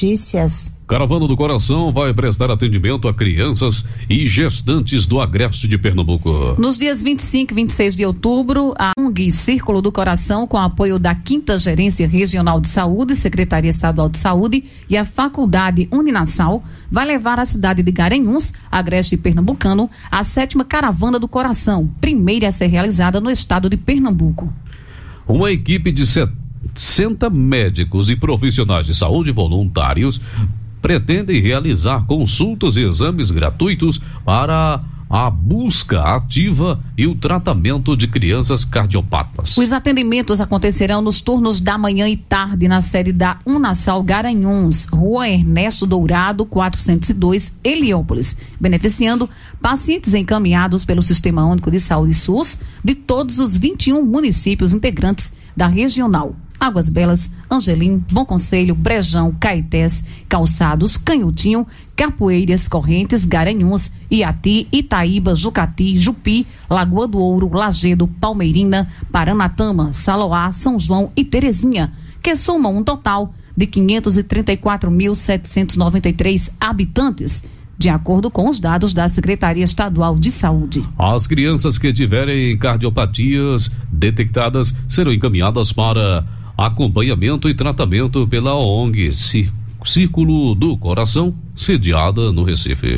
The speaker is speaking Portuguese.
Notícias. Caravana do Coração vai prestar atendimento a crianças e gestantes do Agreste de Pernambuco. Nos dias 25 e 26 de outubro, a ONG Círculo do Coração, com apoio da 5ª Gerência Regional de Saúde, Secretaria Estadual de Saúde e a Faculdade Uninasal, vai levar à cidade de Garanhuns, Agreste Pernambucano, a 7ª Caravana do Coração, primeira a ser realizada no estado de Pernambuco. Uma equipe de 60 médicos e profissionais de saúde voluntários pretendem realizar consultas e exames gratuitos para a busca ativa e o tratamento de crianças cardiopatas. Os atendimentos acontecerão nos turnos da manhã e tarde na sede da Unasal Garanhuns, Rua Ernesto Dourado, 402, Heliópolis, beneficiando pacientes encaminhados pelo Sistema Único de Saúde SUS de todos os 21 municípios integrantes da regional. Águas Belas, Angelim, Bom Conselho, Brejão, Caetés, Calçados, Canhotinho, Capoeiras, Correntes, Garanhuns, Iati, Itaíba, Jucati, Jupi, Lagoa do Ouro, Lagedo, Palmeirina, Paranatama, Saloá, São João e Terezinha, que somam um total de 534.793 habitantes, de acordo com os dados da Secretaria Estadual de Saúde. As crianças que tiverem cardiopatias detectadas serão encaminhadas para acompanhamento e tratamento pela ONG Círculo do Coração, sediada no Recife.